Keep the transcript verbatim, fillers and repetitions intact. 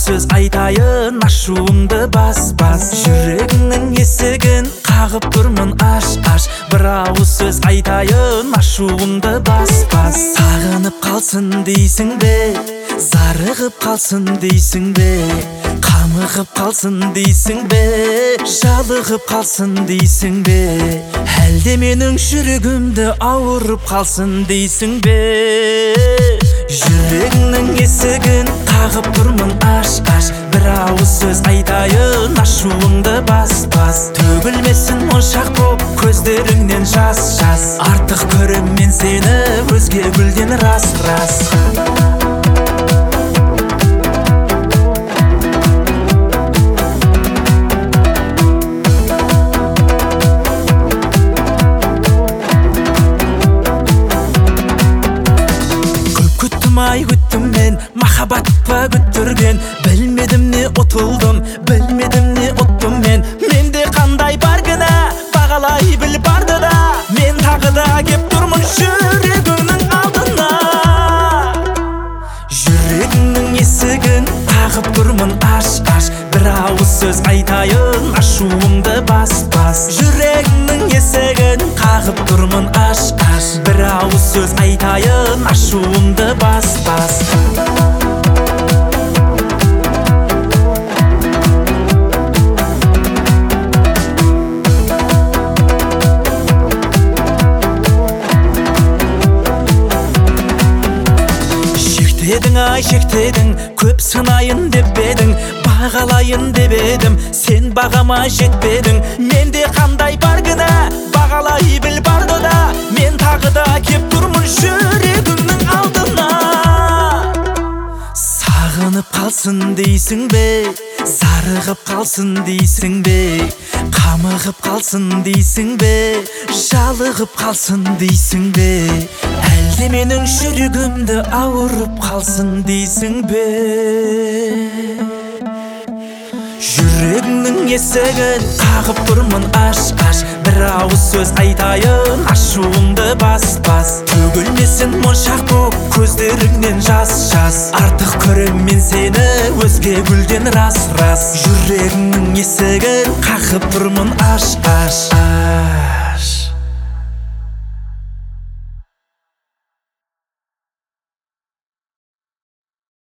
сөз айтайын, ашуымды бас бас. Жүрегіңнің есігін қағып тұрмын аш аш. Бір ауыз сөз айтайын, ашуымды бас бас. Сағынып қалсын дейсің бе, зарығып қалсын дейсің бе, қамығып қалсын дейсің бе, жалығып қалсын дейсің бе, әлде менің жүрегімді ауырып қалсын дейсің бе? Жүрегіңнің есігін қағып тұрмын аш аш. Бір ауыз сөз айтайын, ашуыңды бас бас. Төгілмесін моншақ боп көздеріңнен жас жас. Артық көрем мен сені өзге гүлден рас рас. Ай күттім мен, махаббат па күттірген. Білмедім не ұтылдым, білмедім не ұттым мен. Менде қандай бар кінә, бағалай біл барды да. Мен тағы да кеп тұрмын жүрегіңнің алдына. Жүрегіңнің есігін қағып тұрмын аш аш. Бір ауыз сөз айтайын, ашуымды бас бас. Жүрегіңнің есігін қағып тұрмын аш аш. Бір ауыз сөз айтайын, ашуымды бас бас. Шектедің ай шектедің, көп сынайын деп едің, бағалайын деп едім, сен бағама жетпедің. Менде қандай бар кінә, бағалай біл барды да. Мен тағы да кеп тұрмын жүрегіңнің алдына. Сағынып қалсын дейсің бе, зарығып қалсын дейсің бе, қамығып қалсын дейсің бе, жалығып қалсын дейсің бе, әлде менің жүрегімді ауырып қалсын дейсің бе? Жүрегіңнің есігін қағып тұрмын аш аш. Бір ауыз сөз айтайын, ашуымды бас бас. Төгілмесін моншақ боп көздеріңнен жас жас. Артық көрем мен сені өзге гүлден рас рас. Жүрегіңнің есігін қағып тұрмын аш аш.